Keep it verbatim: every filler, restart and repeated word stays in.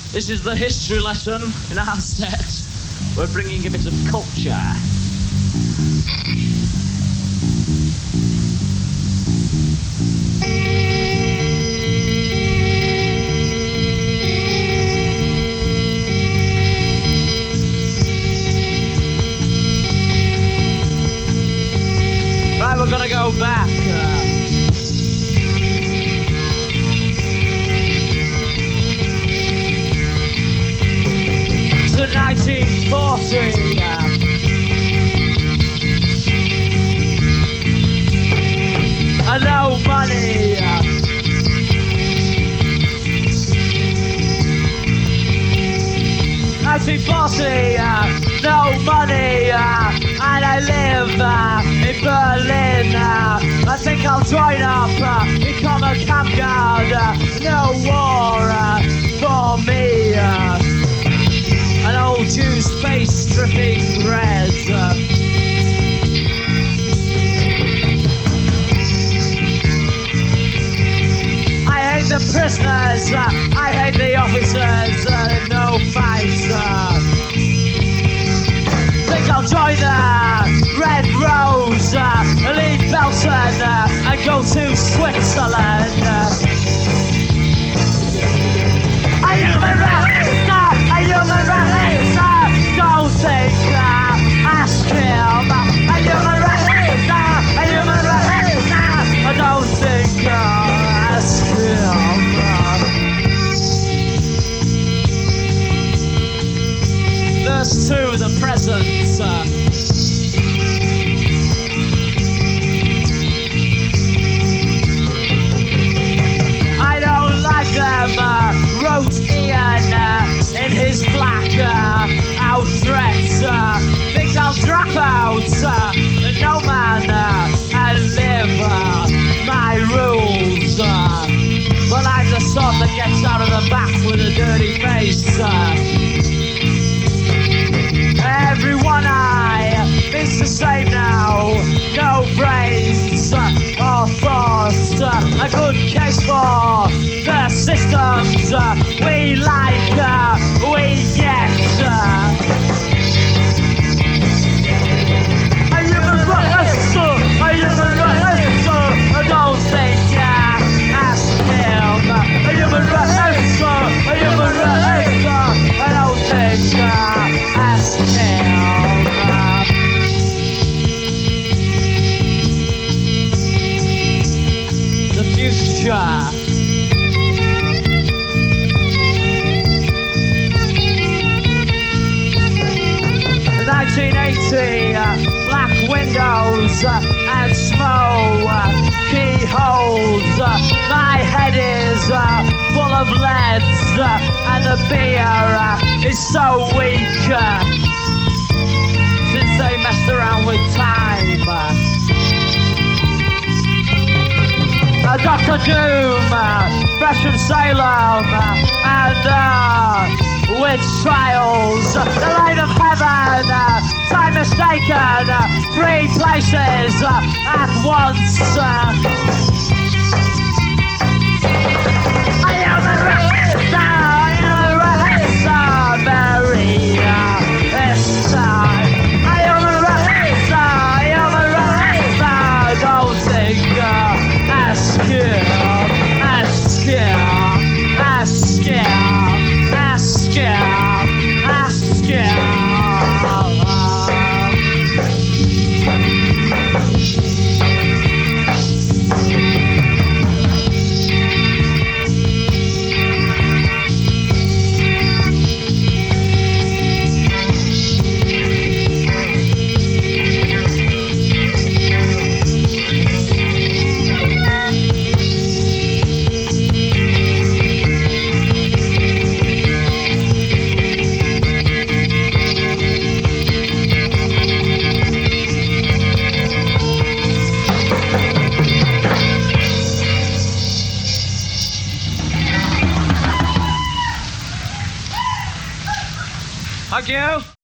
This is the history lesson in our set. We're bringing a bit of culture. Right, we're gonna go back. Uh, to nineteen forty. Uh, uh, no money. Uh, nineteen forty. Uh, no money. Uh, and I live uh, in Berlin. Uh, I think I'll join up, uh, become a camp guard. Uh, no war uh, for me. Uh, An old Jew's face dripping red. Uh, I hate the prisoners, uh, I hate the officers, uh, no fights. Uh, think I'll join the Red Rose, uh, leave Belton uh, and go to Switzerland. Uh, I am a racist, I am a racist. Don't think uh, ask him. I am a racist, I am a racist. I don't think uh, ask him. Verse two, the present. Uh, I don't like them, uh, wrote Ian uh, in his black uh, out threats. Uh, think I'll drop out, uh, no man, uh, and live uh, my rules. Uh, but I'm the sort that gets out of the bath with a dirty face. Uh, Everyone I is the same now, no brains uh, or thoughts. Uh, a good case for the systems uh, we like, uh, we get. Uh, I am a racist, I am a racist, I don't think uh, ask him. I am a racist, I am a racist, I don't think uh, ask him. The future. nineteen eighty, uh, black windows uh, and smoke, uh, keyholes. Uh, my head is uh, full of leads uh, and the beer uh, is so weak uh, since they messed around with time. Uh, uh, Doctor Doom, uh, fresh from Salem, uh, and uh, witch trials, uh, the light of heaven, uh, time mistaken, uh, three places uh, at once. Uh, I am a racist, I am a racist, very uh, this time. I am a racist, I am a racist, don't think, uh, ask him, ask him, ask him, ask him, ask him. Thank you.